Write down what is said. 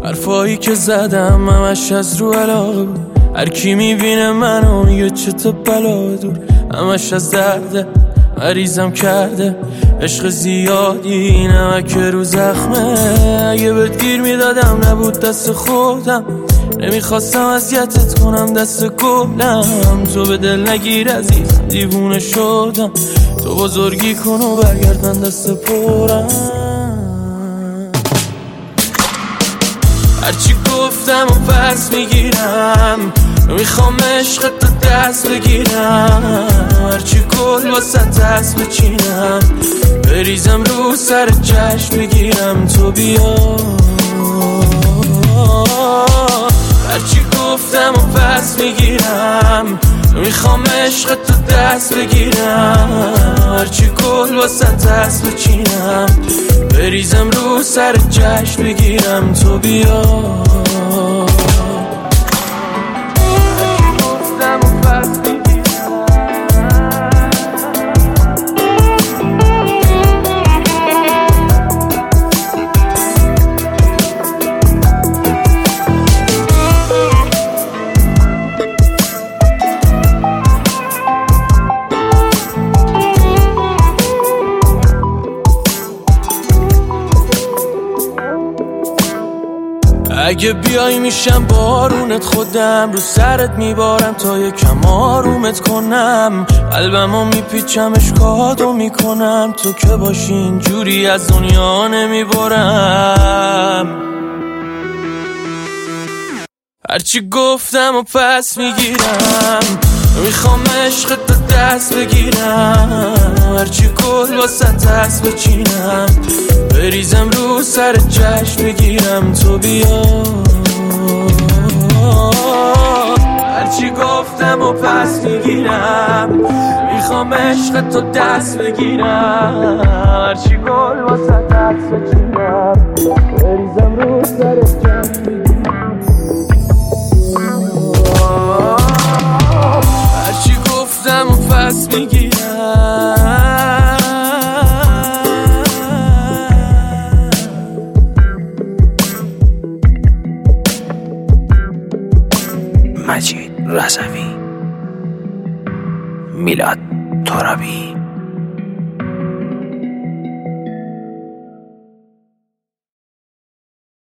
حرفایی که زدم همش از رو علاقه بود. هر کی میبینه منو میگه چه تو بلا دور. همش از درده مریضم کرده عشق زیادی نمک رو زخمه. اگه بهت گیر میدادم نبود دست خودم. نمیخواستم اذیتت کنم دست گلم. تو به دل نگیر عزیز دیوونه شدم. تو بزرگی کن و برگرد من دست پرم. هرچی گفتم و پس میگیرم. میخوام عشق تو دست بگیرم. هرچی گل واسه دست بچینم. بریزم رو سر چشم بگیرم تو بیا. هرچی گفتم و پس میگیرم. میخوام عشق تو دست بگیرم. هرچی گل واسه دست بچینم. بریزم رو سر چشم بگیرم تو بیا. اگه بیای میشم بارونت خودم. رو سرت میبارم تا یکم آرومت کنم. قلبمو میپیچم اشکاتو میکنم. تو که باشی اینجوری از دنیا نمیبارم. هرچی گفتم و پس میگیرم. میخوام عشق تو دست بگیرم. هرچی گل واسه دست بچینم. بریزم رو سر چشم بگیرم تو بیا. هرچی گفتم و پس میگیرم. میخوام عشق تو دست بگیرم. هرچی گل واسه دست بچینم. بریزم رو سر چشم بگیرم. هرچی گفتم و پس میگیرم. مجید رضوی، میلاد ترابی.